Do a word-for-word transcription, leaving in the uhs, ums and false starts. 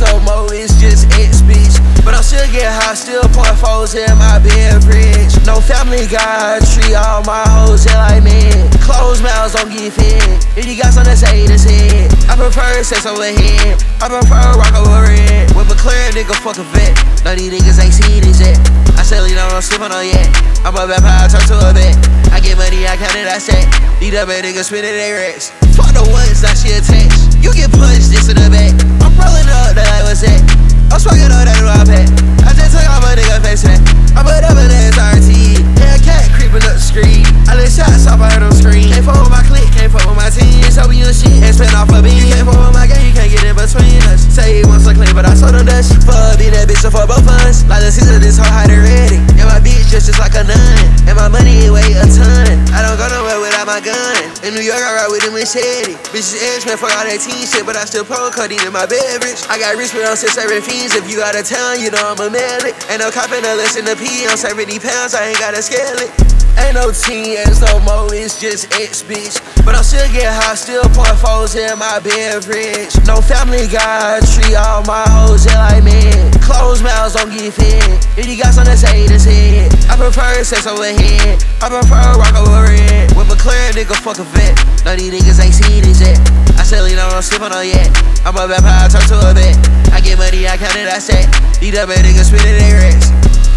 no more, it's just X, bitch. But I'm still getting high, still point fours in my beverage. No family guy, treat all my hoes just like men. Closed mouths don't get fed. If you got something to say, that's it. I prefer sex over head. I prefer rock over red. With a clear nigga, fuck a vet. None of these niggas ain't seen this yet. I said, you know, I'm slipping on yet. I'm a vampire, turn to a vet. I get money, I count it, I said. These dumb niggas spinning their racks. Fuck the ones that she attached. You get punched, this in the back. I'm rolling up, that like what's that? I'm smoking on that new iPad. I just took off my nigga face back. I put up an S R T. Hellcat creeping up the street. I let shots off, I heard them scream. Can't fuck with my clique, can't fuck with my team. It's over you and shit, and spin off a beat. You can't fuck with my gang, you can't get in between us. Say he wants to clean, but I told him dust. Fuck, be that bitch, so fuck both of us. Like the season, this hoe hide ready. And my bitch just just like a nun. And my money, it weigh a ton. I don't go nowhere without my gun. In New York, I ride with them machete. Bitches edge, man, fuck all that teen shit, but I still pour codeine in my beverage. I got rich, but I'm still serving fiends. If you out of town, you know I'm a medic. Ain't no copping unless in the P. I'm serving these pounds, I ain't gotta scale it. Ain't no teens no more, it's just X, bitch. But I'm still getting high, still point fours in my beverage. No family guy, treat all my hoes just like men. Closed mouths don't get fed. If you got something to say, that's it. I prefer sex over head. I prefer rock over red. With a clear nigga, fuck a vet. None of these niggas ain't seen this yet. I said, you know, I'm slipping on yet. I'm a vampire, turn to a vet. I get money, I count it, I said. These dumb niggas spinning their racks.